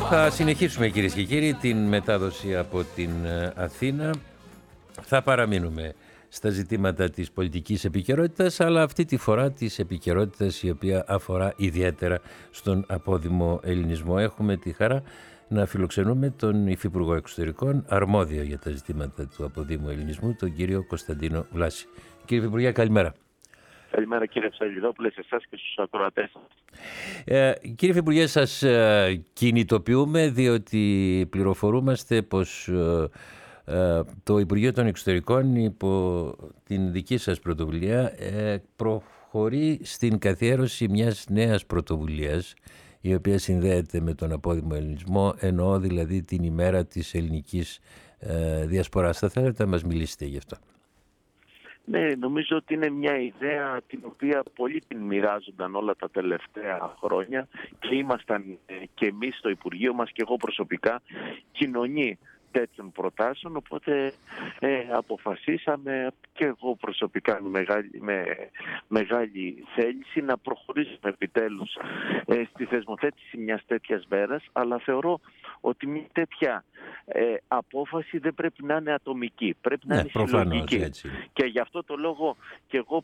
Θα συνεχίσουμε, κυρίες και κύριοι, την μετάδοση από την Αθήνα. Θα παραμείνουμε στα ζητήματα της πολιτικής επικαιρότητας, αλλά αυτή τη φορά της επικαιρότητας η οποία αφορά ιδιαίτερα στον απόδημο ελληνισμό. Έχουμε τη χαρά να φιλοξενούμε τον Υφυπουργό Εξωτερικών, αρμόδιο για τα ζητήματα του αποδήμου ελληνισμού, τον κύριο Κωνσταντίνο Βλάση. Κύριε Υφυπουργέ, καλημέρα. Καλημέρα κύριε Ψαλιδόπουλε, σε εσάς και στους ακροατές σας. Κύριε Υφυπουργέ, σας κινητοποιούμε διότι πληροφορούμαστε πως το Υπουργείο των Εξωτερικών υπό την δική σας πρωτοβουλία προχωρεί στην καθιέρωση μιας νέας πρωτοβουλίας η οποία συνδέεται με τον απόδημο ελληνισμό, εννοώ δηλαδή την ημέρα της ελληνικής διασποράς. Θα θέλετε να μας μιλήσετε γι' αυτό? Ναι, νομίζω ότι είναι μια ιδέα την οποία πολλοί την μοιράζονταν όλα τα τελευταία χρόνια και ήμασταν και εμείς στο Υπουργείο μας και εγώ προσωπικά κοινωνοί τέτοιων προτάσεων, οπότε αποφασίσαμε και εγώ προσωπικά με μεγάλη θέληση να προχωρήσουμε επιτέλους στη θεσμοθέτηση μιας τέτοιας μέρας, αλλά θεωρώ ότι μια τέτοια απόφαση δεν πρέπει να είναι ατομική, πρέπει να είναι συλλογική. Έτσι. Και γι' αυτό το λόγο και εγώ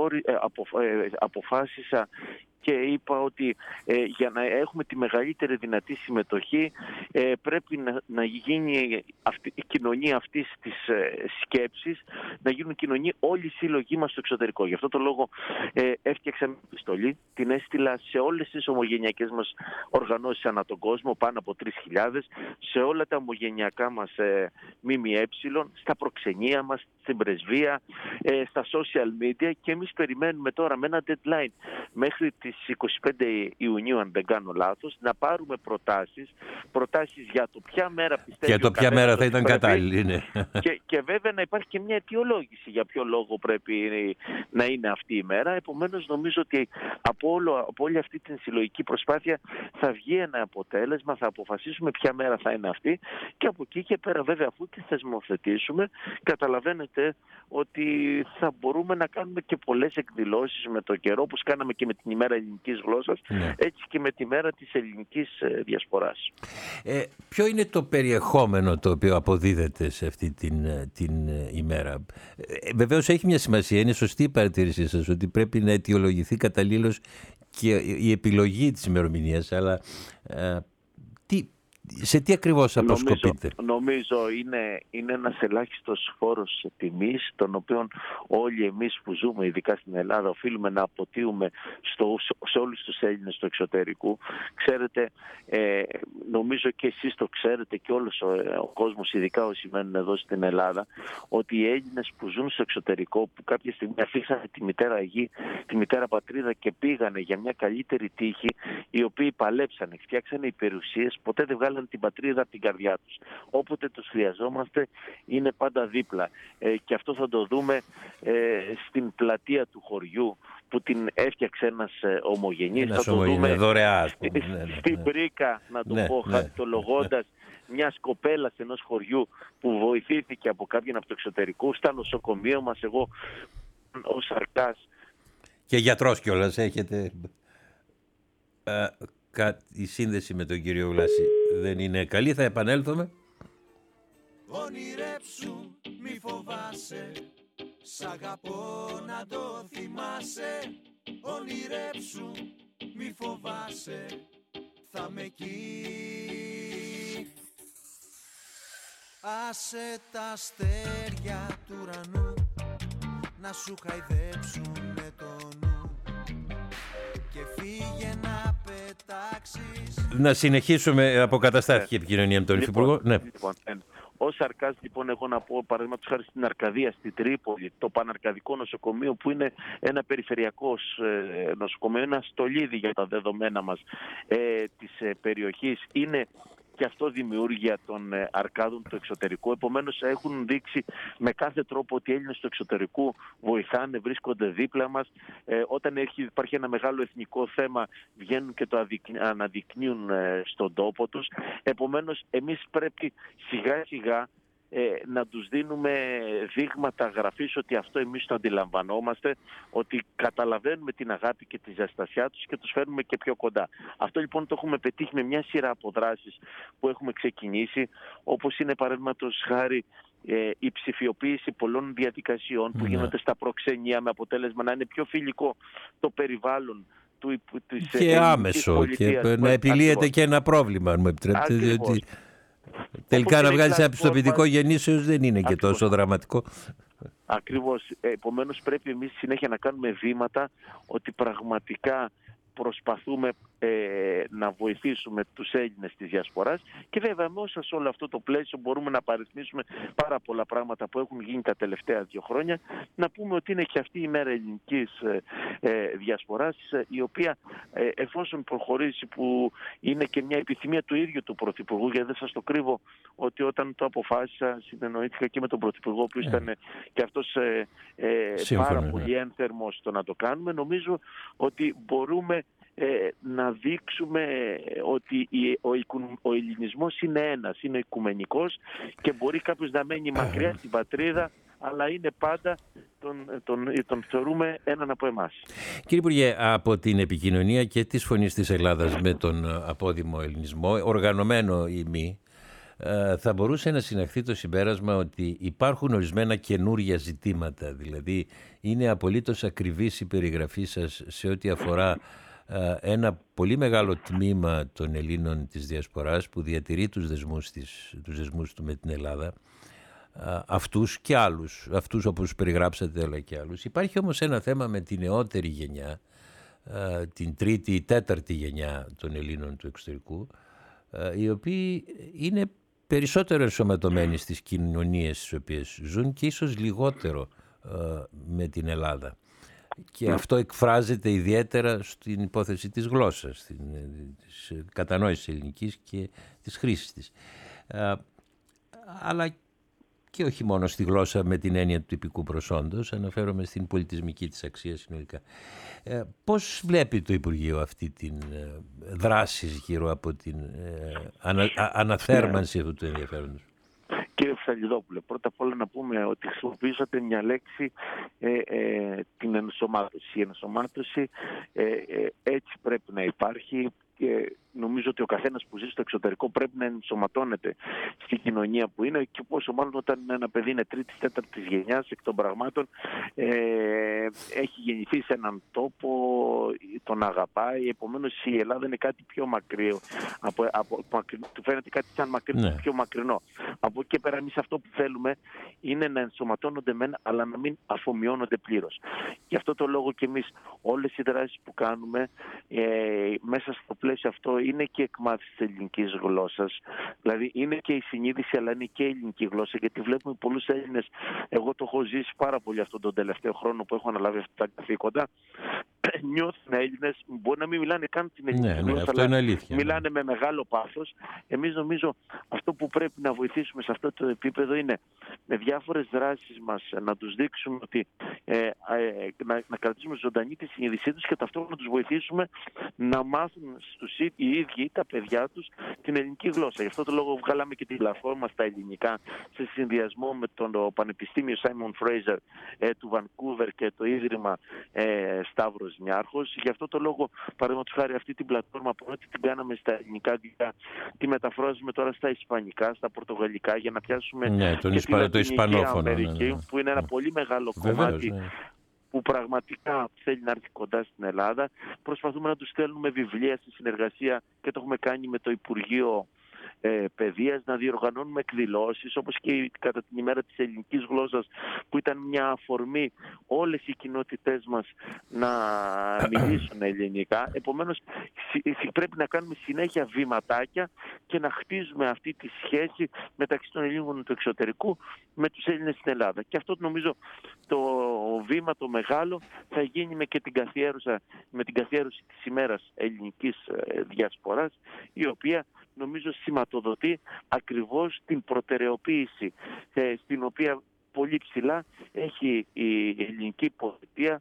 αποφάσισα και είπα ότι για να έχουμε τη μεγαλύτερη δυνατή συμμετοχή πρέπει να γίνει η κοινωνία αυτής της σκέψης, να γίνουν κοινωνία όλοι οι σύλλογοι μας στο εξωτερικό. Γι' αυτό το λόγο έφτιαξα μια επιστολή, την έστειλα σε όλες τις ομογενειακές μας οργανώσεις ανά τον κόσμο, πάνω από 3.000, σε όλα τα ομογενειακά μας ΜΜΕ, στα προξενία μας, στην πρεσβεία, στα social media, και εμείς περιμένουμε τώρα με ένα deadline μέχρι τις 25 Ιουνίου, αν δεν κάνω λάθος, να πάρουμε προτάσεις για το ποια μέρα πιστεύει. Για το ποια μέρα θα ήταν κατάλληλη. Ναι. Και βέβαια να υπάρχει και μια αιτιολόγηση για ποιο λόγο πρέπει να είναι αυτή η μέρα. Επομένως νομίζω ότι από όλη αυτή την συλλογική προσπάθεια θα βγει ένα αποτέλεσμα, θα αποφασίσουμε ποια μέρα θα είναι αυτή, και από εκεί και πέρα βέβαια αφού τη θεσμοθετήσουμε καταλαβαίνετε ότι θα μπορούμε να κάνουμε και πολλές εκδηλώσεις με το καιρό, όπως κάναμε και με την ημέρα ελληνικής γλώσσας, έτσι και με τη μέρα της ελληνικής διασποράς. Ποιο είναι το περιεχόμενο το οποίο αποδίδεται σε αυτή την ημέρα? Βεβαίως έχει μια σημασία, είναι σωστή η παρατήρησή σας ότι πρέπει να αιτιολογηθεί καταλήλως και η επιλογή της ημερομηνίας, αλλά σε τι ακριβώς αποσκοπείτε? Νομίζω είναι ένας ελάχιστος φόρος τιμής, τον οποίο όλοι εμείς που ζούμε ειδικά στην Ελλάδα οφείλουμε να αποτείουμε σε όλους τους Έλληνες του εξωτερικού. Ξέρετε, νομίζω και εσείς το ξέρετε και όλος ο κόσμος, ειδικά όσοι μένουν εδώ στην Ελλάδα, ότι οι Έλληνες που ζουν στο εξωτερικό, που κάποια στιγμή αφήσανε τη μητέρα γη, τη μητέρα πατρίδα και πήγανε για μια καλύτερη τύχη, οι οποίοι παλέψανε, φτιάξανε υπερουσίες, ποτέ δεν βγάλανε την πατρίδα από την καρδιά τους. Όποτε τους χρειαζόμαστε είναι πάντα δίπλα. Και αυτό θα το δούμε στην πλατεία του χωριού που την έφτιαξε ένας ομογενής. Θα το δούμε δωρεά, στην Πρίκα, να το πω, χαριτολογώντας μιας κοπέλας ενός χωριού που βοηθήθηκε από κάποιον από το εξωτερικό, στα νοσοκομείο μας, εγώ ως Αρκάς. Και γιατρός κιόλας έχετε. Η σύνδεση με τον κύριο Βλάση δεν είναι καλή, θα επανέλθουμε. Ονειρέψου, μη φοβάσαι, σ' αγαπώ να το θυμάσαι. Ονειρέψου, μη φοβάσαι, θα με εκεί. Άσε τα αστέρια του ουρανού να σου χαϊδέψουνε το νου και φύγε να πετάξεις. Να συνεχίσουμε, αποκαταστάθηκε η επικοινωνία με τον Υφυπουργό. Ως Αρκάς, λοιπόν, εγώ να πω παραδείγματος χάρη στην Αρκαδία, στη Τρίπολη, το Παναρκαδικό νοσοκομείο, που είναι ένα περιφερειακό νοσοκομείο, ένα στολίδι για τα δεδομένα μας της περιοχής, είναι και αυτό δημιούργια των Αρκάδων του εξωτερικού. Επομένως έχουν δείξει με κάθε τρόπο ότι οι Έλληνες του εξωτερικού βοηθάνε, βρίσκονται δίπλα μας. Όταν υπάρχει ένα μεγάλο εθνικό θέμα βγαίνουν και το αναδεικνύουν στον τόπο τους. Επομένως εμείς πρέπει σιγά σιγά να τους δίνουμε δείγματα γραφής ότι αυτό εμείς το αντιλαμβανόμαστε, ότι καταλαβαίνουμε την αγάπη και τη ζεστασιά τους και τους φέρνουμε και πιο κοντά. Αυτό λοιπόν το έχουμε πετύχει με μια σειρά από δράσεις που έχουμε ξεκινήσει, όπως είναι παραδείγματος χάρη η ψηφιοποίηση πολλών διαδικασιών που γίνονται στα προξενία, με αποτέλεσμα να είναι πιο φιλικό το περιβάλλον της και άμεσο και να επιλύεται και ένα πρόβλημα, αν μου επιτρέπετε, διότι τελικά να βγάλεις ένα πιστοποιητικό γεννήσεως δεν είναι και τόσο δραματικό. Ακριβώς. Επομένως πρέπει εμείς συνέχεια να κάνουμε βήματα ότι πραγματικά προσπαθούμε να βοηθήσουμε τους Έλληνες της Διασποράς και βέβαια μέσα σε όλο αυτό το πλαίσιο μπορούμε να παριθμίσουμε πάρα πολλά πράγματα που έχουν γίνει τα τελευταία 2 χρόνια. Να πούμε ότι είναι και αυτή η μέρα ελληνικής Διασποράς, η οποία εφόσον προχωρήσει, που είναι και μια επιθυμία του ίδιου του Πρωθυπουργού, γιατί δεν σας το κρύβω ότι όταν το αποφάσισα συνεννοήθηκα και με τον Πρωθυπουργό που ήταν και αυτός πάρα πολύ ένθερμος στο να το κάνουμε. Νομίζω ότι μπορούμε να δείξουμε ότι ο ελληνισμός είναι ένας, είναι οικουμενικός και μπορεί κάποιος να μένει μακριά στην πατρίδα, αλλά είναι πάντα, τον θεωρούμε έναν από εμάς. Κύριε Υπουργέ, από την επικοινωνία και της Φωνής της Ελλάδας με τον απόδημο ελληνισμό, οργανωμένο ή μη, θα μπορούσε να συναχθεί το συμπέρασμα ότι υπάρχουν ορισμένα καινούργια ζητήματα, δηλαδή είναι απολύτως ακριβής η περιγραφή σας σε ό,τι αφορά ένα πολύ μεγάλο τμήμα των Ελλήνων της Διασποράς που διατηρεί τους δεσμούς του με την Ελλάδα, αυτούς και άλλους, αυτούς όπως περιγράψατε αλλά και άλλους. Υπάρχει όμως ένα θέμα με τη νεότερη γενιά, την τρίτη ή τέταρτη γενιά των Ελλήνων του εξωτερικού, οι οποίοι είναι περισσότερο ενσωματωμένοι στις κοινωνίες στις οποίες ζουν και ίσως λιγότερο με την Ελλάδα. Και αυτό εκφράζεται ιδιαίτερα στην υπόθεση της γλώσσας, της κατανόησης ελληνικής και της χρήσης της. Αλλά και όχι μόνο στη γλώσσα με την έννοια του τυπικού προσόντος, αναφέρομαι στην πολιτισμική της αξία συνολικά. Πώς βλέπει το Υπουργείο αυτή την δράση γύρω από την αναθέρμανση αυτού του ενδιαφέροντος? Κύριε Φυσαλιδόπουλε, πρώτα απ' όλα να πούμε ότι χρησιμοποιήσατε μια λέξη, την ενσωμάτωση. Η ενσωμάτωση έτσι πρέπει να υπάρχει και νομίζω ότι ο καθένας που ζει στο εξωτερικό πρέπει να ενσωματώνεται στην κοινωνία που είναι και πόσο μάλλον όταν ένα παιδί είναι τρίτης, τέταρτης γενιάς εκ των πραγμάτων, έχει γεννηθεί σε έναν τόπο, τον αγαπάει, επομένως η Ελλάδα είναι κάτι πιο μακρύ, του φαίνεται κάτι σαν πιο μακρινό. Από εκεί και πέρα εμείς αυτό που θέλουμε είναι να ενσωματώνονται μεν, αλλά να μην αφομοιώνονται πλήρως. Γι' αυτό το λόγο και εμείς όλες οι δράσεις που κάνουμε μέσα στο πλαίσιο αυτό είναι και εκμάθηση της ελληνικής γλώσσας. Δηλαδή είναι και η συνείδηση, αλλά είναι και η ελληνική γλώσσα, γιατί βλέπουμε πολλούς Έλληνες, εγώ το έχω ζήσει πάρα πολύ αυτόν τον τελευταίο χρόνο που έχω αναλάβει αυτά τα καθήκοντα, νιώθουν Έλληνες, μπορεί να μην μιλάνε καν την ελληνική γλώσσα, αλλά μιλάνε με μεγάλο πάθος. Εμείς νομίζω αυτό που πρέπει να βοηθήσουμε σε αυτό το επίπεδο είναι με διάφορες δράσεις μας να τους δείξουμε ότι να κρατήσουμε ζωντανή τη συνείδησή τους και ταυτόχρονα να τους βοηθήσουμε να μάθουν οι ίδιοι τα παιδιά τους την ελληνική γλώσσα. Γι' αυτό το λόγο βγάλαμε και την πλατφόρμα στα ελληνικά σε συνδυασμό με το Πανεπιστήμιο Σάιμον Φρέιζερ του Βανκούβερ και το Ίδρυμα Σταύρος Νιάρχος. Γι' αυτό το λόγο, παραδείγματος χάρη, αυτή την πλατφόρμα πρώτη την κάναμε στα ελληνικά, τη μεταφράζουμε τώρα στα ισπανικά, στα πορτογαλικά, για να πιάσουμε και τη Λατινική Αμερική, που είναι ένα πολύ μεγάλο κομμάτι που πραγματικά θέλει να έρθει κοντά στην Ελλάδα. Προσπαθούμε να τους στέλνουμε βιβλία στη συνεργασία και το έχουμε κάνει με το Υπουργείο Παιδείας, να διοργανώνουμε εκδηλώσεις όπως και κατά την ημέρα της ελληνικής γλώσσας, που ήταν μια αφορμή όλες οι κοινότητές μας να μιλήσουν ελληνικά. Επομένως πρέπει να κάνουμε συνέχεια βηματάκια και να χτίζουμε αυτή τη σχέση μεταξύ των Ελλήνων του εξωτερικού με τους Έλληνες στην Ελλάδα. Και αυτό νομίζω το βήμα το μεγάλο θα γίνει με την καθιέρωση της ημέρας ελληνικής διασποράς, η οποία νομίζω σηματοδοτεί ακριβώς την προτεραιοποίηση στην οποία πολύ ψηλά έχει η ελληνική πολιτεία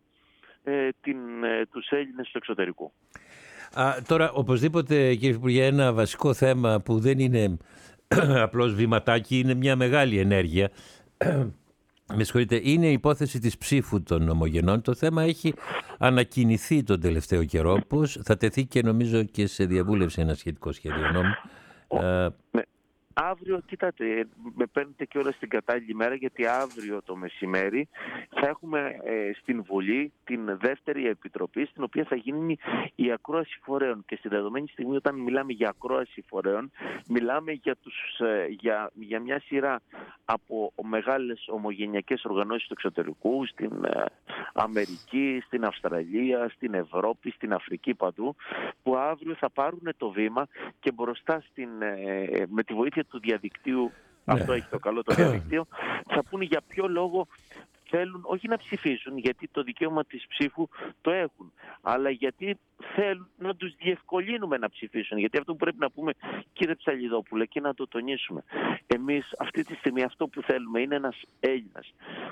τους Έλληνες του εξωτερικού. Τώρα, οπωσδήποτε, κύριε Υπουργέ, ένα βασικό θέμα που δεν είναι απλώς βηματάκι, είναι μια μεγάλη ενέργεια. Με συγχωρείτε, είναι η υπόθεση της ψήφου των ομογενών. Το θέμα έχει ανακοινηθεί τον τελευταίο καιρό, πως θα τεθεί και νομίζω και σε διαβούλευση ένα σχετικό σχέδιο νόμου. Αύριο, κοίτατε, με παίρνετε και όλα στην κατάλληλη μέρα, γιατί αύριο το μεσημέρι θα έχουμε στην Βουλή την δεύτερη επιτροπή, στην οποία θα γίνει η ακρόαση φορέων. Και στη δεδομένη στιγμή, όταν μιλάμε για ακρόαση φορέων, μιλάμε για μια σειρά από μεγάλες ομογενειακές οργανώσεις του εξωτερικού, στην Αμερική, στην Αυστραλία, στην Ευρώπη, στην Αφρική, παντού, που αύριο θα πάρουν το βήμα και μπροστά με τη βοήθεια του διαδικτύου, αυτό έχει το καλό το διαδικτύο, θα πούνε για ποιο λόγο θέλουν όχι να ψηφίσουν, γιατί το δικαίωμα της ψήφου το έχουν, αλλά γιατί θέλουν να τους διευκολύνουμε να ψηφίσουν. Γιατί αυτό που πρέπει να πούμε, κύριε Ψαλιδόπουλε, και να το τονίσουμε, εμείς αυτή τη στιγμή αυτό που θέλουμε είναι ένας Έλληνας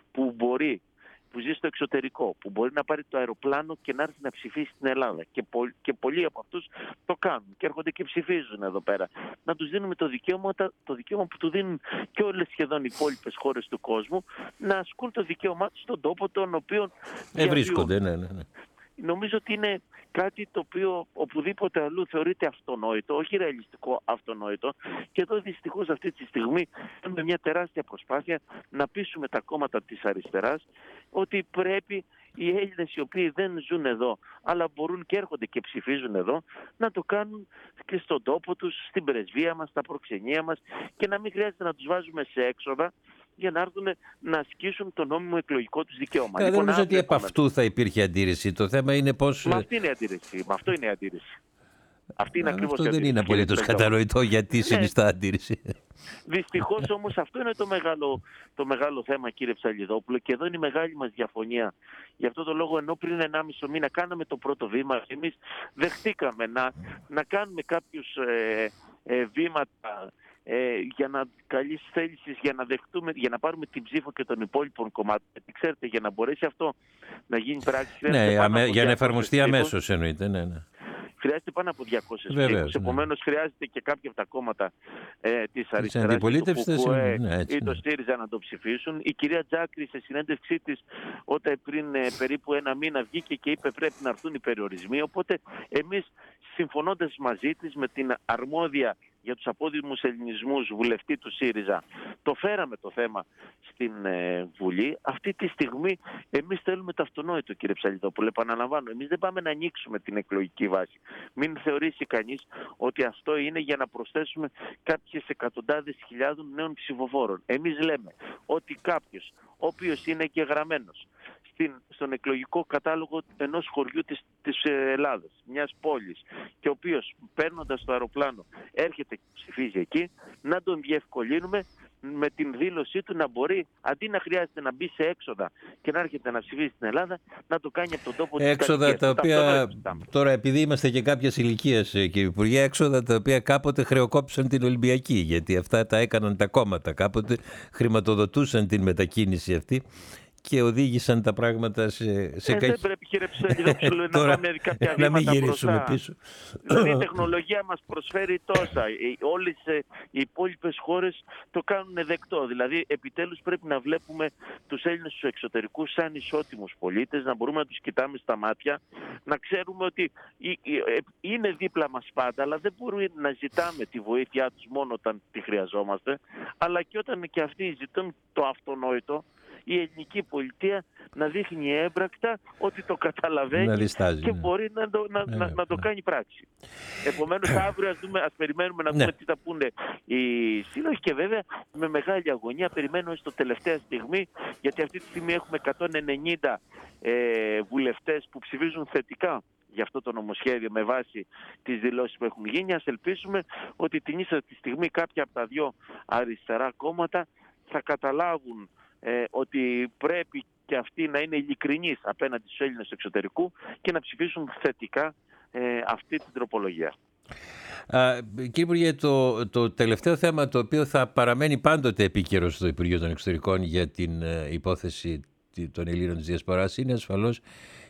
που ζει στο εξωτερικό, που μπορεί να πάρει το αεροπλάνο και να έρθει να ψηφίσει στην Ελλάδα. Και πολλοί από αυτούς το κάνουν και έρχονται και ψηφίζουν εδώ πέρα. Να τους δίνουμε το δικαίωμα που του δίνουν και όλες σχεδόν οι υπόλοιπες χώρες του κόσμου, να ασκούν το δικαίωμά τους στον τόπο τον οποίο βρίσκονται. Ναι. Νομίζω ότι είναι κάτι το οποίο οπουδήποτε αλλού θεωρείται αυτονόητο, όχι ρεαλιστικό, αυτονόητο. Και εδώ δυστυχώς αυτή τη στιγμή κάνουμε μια τεράστια προσπάθεια να πείσουμε τα κόμματα της αριστεράς ότι πρέπει οι Έλληνες οι οποίοι δεν ζουν εδώ, αλλά μπορούν και έρχονται και ψηφίζουν εδώ, να το κάνουν και στον τόπο τους, στην πρεσβεία μας, στα προξενία μας, και να μην χρειάζεται να τους βάζουμε σε έξοδα για να έρθουν να ασκήσουν το νόμιμο εκλογικό τους δικαίωμα. Δεν νομίζω ότι από αυτού θα υπήρχε αντίρρηση. Το θέμα είναι πώς... αυτή είναι η αντίρρηση. Αυτό είναι η αντίρρηση. Αυτή είναι ακριβώς αυτό δεν είναι απολύτως κατανοητό γιατί συνιστά αντίρρηση. Δυστυχώς όμως αυτό είναι το μεγάλο θέμα, κύριε Ψαλιδόπουλο, και εδώ είναι η μεγάλη μας διαφωνία. Γι' αυτό το λόγο, ενώ πριν 1,5 μήνα κάναμε το πρώτο βήμα, εμείς δεχτήκαμε να κάνουμε κάποιους βήματα καλής θέλησης για να πάρουμε την ψήφο και των υπόλοιπων κομμάτων. Ξέρετε, για να μπορέσει αυτό να γίνει πράξη, για να εφαρμοστεί αμέσως εννοείται. Ναι. Χρειάζεται πάνω από 200 ψήφους. Επομένως, χρειάζεται και κάποια από τα κόμματα της αριστεράς, ή το ΣΥΡΙΖΑ, να το ψηφίσουν. Η κυρία Τζάκρη, σε συνέντευξή της, όταν πριν περίπου 1 μήνα βγήκε και είπε πρέπει να έρθουν οι περιορισμοί. Οπότε, εμείς, συμφωνώντας μαζί της με την αρμόδια για τους απόδημους ελληνισμούς βουλευτή του ΣΥΡΙΖΑ, το φέραμε το θέμα στην Βουλή. Αυτή τη στιγμή εμείς θέλουμε το αυτονόητο, κύριε Ψαλιδόπουλε. Επαναλαμβάνω, εμείς δεν πάμε να ανοίξουμε την εκλογική βάση. Μην θεωρήσει κανείς ότι αυτό είναι για να προσθέσουμε κάποιες εκατοντάδες χιλιάδων νέων ψηφοφόρων. Εμείς λέμε ότι κάποιος ο οποίος είναι εγγεγραμμένος στον εκλογικό κατάλογο ενός χωριού της Ελλάδας, μιας πόλης, και ο οποίος παίρνοντας το αεροπλάνο έρχεται και ψηφίζει εκεί, να τον διευκολύνουμε με την δήλωσή του να μπορεί, αντί να χρειάζεται να μπει σε έξοδα και να έρχεται να ψηφίσει στην Ελλάδα, να το κάνει από τον τόπο της έξοδα τα οποία, τώρα επειδή είμαστε και κάποιες ηλικίες, κύριε Υπουργέ, έξοδα τα οποία κάποτε χρεοκόπησαν την Ολυμπιακή, γιατί αυτά τα έκαναν τα κόμματα, κάποτε χρηματοδοτούσαν την μετακίνηση αυτή και οδήγησαν τα πράγματα σε δεν πρέπει, κύριε Ψαλιδόπουλε, να πάμε κάποια βήματα μπροστά. Πίσω. Δηλαδή η τεχνολογία μας προσφέρει τόσα. Όλες οι υπόλοιπες χώρες το κάνουν δεκτό. Δηλαδή επιτέλους πρέπει να βλέπουμε τους Έλληνες τους εξωτερικούς σαν ισότιμους πολίτες, να μπορούμε να τους κοιτάμε στα μάτια, να ξέρουμε ότι είναι δίπλα μας πάντα, αλλά δεν μπορούμε να ζητάμε τη βοήθειά τους μόνο όταν τη χρειαζόμαστε, αλλά και όταν και αυτοί ζητούν το αυτονόητο, η ελληνική πολιτεία να δείχνει έμπρακτα ότι το καταλαβαίνει και μπορεί να το κάνει πράξη. Επομένως αύριο ας περιμένουμε να δούμε τι θα πούνε οι σύλλογοι, και βέβαια με μεγάλη αγωνία περιμένουμε στο τελευταία στιγμή, γιατί αυτή τη στιγμή έχουμε 190 βουλευτές που ψηφίζουν θετικά για αυτό το νομοσχέδιο με βάση τις δηλώσεις που έχουν γίνει. Ας ελπίσουμε ότι την ίσα τη στιγμή κάποια από τα δύο αριστερά κόμματα θα καταλάβουν ότι πρέπει και αυτοί να είναι ειλικρινείς απέναντι στους Έλληνες του εξωτερικού και να ψηφίσουν θετικά αυτή την τροπολογία. Κύριε Υπουργέ, το τελευταίο θέμα το οποίο θα παραμένει πάντοτε επίκαιρο στο Υπουργείο των Εξωτερικών για την υπόθεση των Ελλήνων της Διασποράς είναι ασφαλώς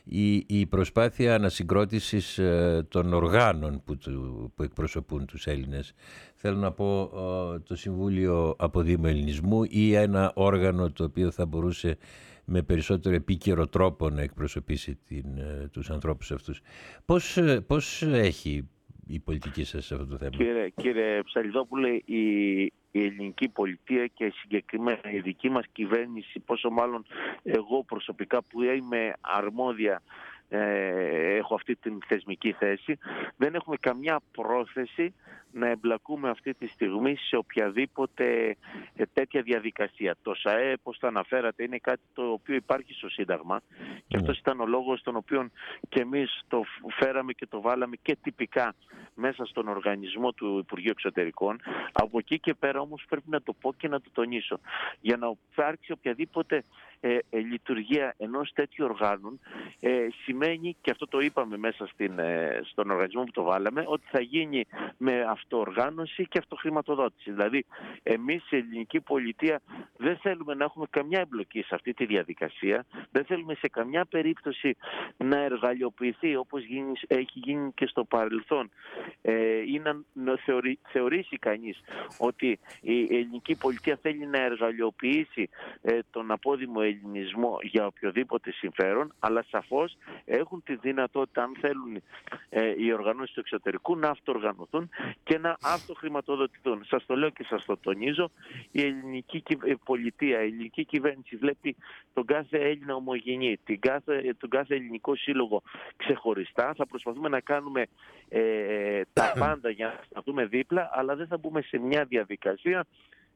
η προσπάθεια ανασυγκρότησης των οργάνων που εκπροσωπούν τους Έλληνες. Θέλω να πω το Συμβούλιο Αποδήμου Ελληνισμού ή ένα όργανο το οποίο θα μπορούσε με περισσότερο επίκαιρο τρόπο να εκπροσωπήσει τους ανθρώπους αυτούς. Πώς έχει η πολιτική σας σε αυτό το θέμα? Κύριε Ψαλιδόπουλε, η ελληνική πολιτεία και συγκεκριμένα η δική μας κυβέρνηση, πόσο μάλλον εγώ προσωπικά που είμαι αρμόδια, έχω αυτή την θεσμική θέση, δεν έχουμε καμιά πρόθεση να εμπλακούμε αυτή τη στιγμή σε οποιαδήποτε τέτοια διαδικασία. Το ΣΑΕ, όπως το αναφέρατε, είναι κάτι το οποίο υπάρχει στο Σύνταγμα και αυτός ήταν ο λόγος τον οποίο και εμείς το φέραμε και το βάλαμε και τυπικά μέσα στον οργανισμό του Υπουργείου Εξωτερικών. Από εκεί και πέρα όμως πρέπει να το πω και να το τονίσω. Για να υπάρξει οποιαδήποτε λειτουργία ενός τέτοιου οργάνου σημαίνει, και αυτό το είπαμε μέσα στον οργανισμό που το βάλαμε, ότι θα γίνει με αυτοοργάνωση και αυτοχρηματοδότηση. Δηλαδή εμείς η ελληνική πολιτεία δεν θέλουμε να έχουμε καμιά εμπλοκή σε αυτή τη διαδικασία, δεν θέλουμε σε καμιά περίπτωση να εργαλειοποιηθεί όπως έχει γίνει και στο παρελθόν ή να θεωρήσει κανείς ότι η ελληνική πολιτεία θέλει να εργαλειοποιήσει τον απόδημο ελληνισμό για οποιοδήποτε συμφέρον, αλλά σαφώς έχουν τη δυνατότητα, αν θέλουν οι οργανώσεις του εξωτερικού, να αυτοοργανωθούν και να αυτοχρηματοδοτηθούν. Σας το λέω και σας το τονίζω, η ελληνική πολιτεία, η ελληνική κυβέρνηση βλέπει τον κάθε Έλληνα ομογενή, τον κάθε ελληνικό σύλλογο ξεχωριστά. Θα προσπαθούμε να κάνουμε τα πάντα για να σταθούμε δίπλα, αλλά δεν θα μπούμε σε μια διαδικασία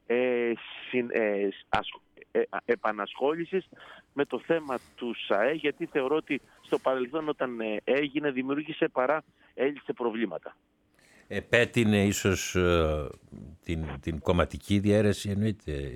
επανασχόλησης με το θέμα του ΣΑΕ, γιατί θεωρώ ότι στο παρελθόν όταν έγινε δημιούργησε παρά έλυσε προβλήματα. Επέτεινε ίσως την κομματική διαίρεση, εννοείται?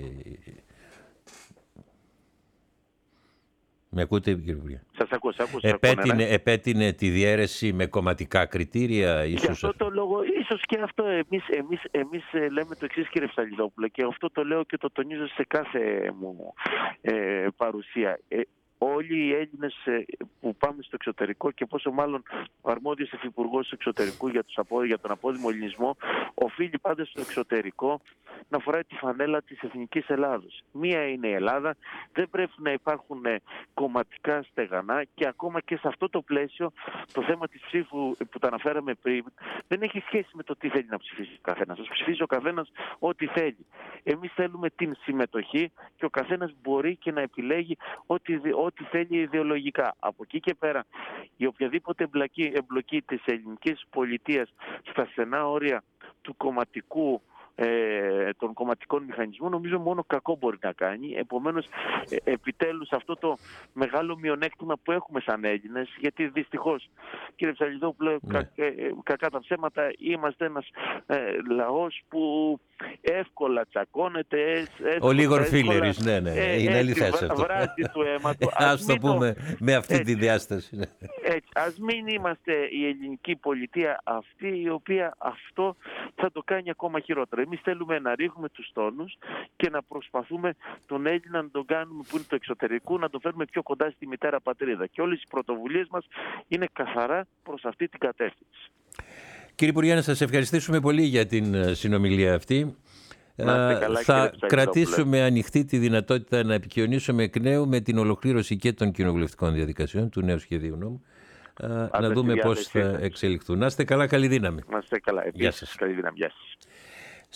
Με ακούτε, κύριε Υπουργέ? Σας ακούω. Επέτεινε τη διαίρεση με κομματικά κριτήρια, ίσως? Για αυτό το λόγο, ίσως και αυτό εμείς λέμε το εξής, κύριε Ψαλιδόπουλε, και αυτό το λέω και το τονίζω σε κάθε μου παρουσία. Όλοι οι Έλληνες που πάμε στο εξωτερικό και πόσο μάλλον ο αρμόδιος υφυπουργός του εξωτερικού για τον απόδημο ελληνισμό οφείλει πάντα στο εξωτερικό να φοράει τη φανέλα της εθνικής Ελλάδος. Μία είναι η Ελλάδα, δεν πρέπει να υπάρχουν κομματικά στεγανά και ακόμα και σε αυτό το πλαίσιο το θέμα της ψήφου που το αναφέραμε πριν δεν έχει σχέση με το τι θέλει να ψηφίσει ο καθένας. Ας ψηφίσει ο καθένας ό,τι θέλει. Εμείς θέλουμε την συμμετοχή και ο καθένας μπορεί και να επιλέγει ό,τι θέλει ιδεολογικά. Από εκεί και πέρα η οποιαδήποτε εμπλοκή της ελληνικής πολιτείας στα στενά όρια του κομματικού των κομματικών μηχανισμών νομίζω μόνο κακό μπορεί να κάνει. Επομένως επιτέλους αυτό το μεγάλο μειονέκτημα που έχουμε σαν Έλληνες, γιατί δυστυχώς, κύριε Ψαλιδόπουλε, κακά τα ψέματα, είμαστε ένας λαός που εύκολα τσακώνεται. Ο Λίγορ Φίλερης, ναι, είναι αλήθεια αυτό. Βράδυ του αίματος. Ας το πούμε με αυτή τη διάσταση. Ας μην είμαστε η ελληνική πολιτεία αυτή η οποία αυτό θα το κάνει ακόμα χειρότερο. Εμείς θέλουμε να ρίχνουμε τους τόνους και να προσπαθούμε τον Έλληνα να τον κάνουμε που είναι το εξωτερικό, να τον φέρουμε πιο κοντά στη μητέρα πατρίδα. Και όλες οι πρωτοβουλίες μας είναι καθαρά προς αυτή την κατεύθυνση. Κύριε Υπουργέ, να σας ευχαριστήσουμε πολύ για την συνομιλία αυτή. Θα κρατήσουμε ανοιχτή τη δυνατότητα να επικοινωνήσουμε εκ νέου με την ολοκλήρωση και των κοινοβουλευτικών διαδικασιών του νέου σχεδίου νόμου. Να δούμε πώς θα εξελιχθούν. Να είστε καλά, καλή δύναμη. Να είστε καλά. Επίσης, καλή δύναμη. Γεια σας.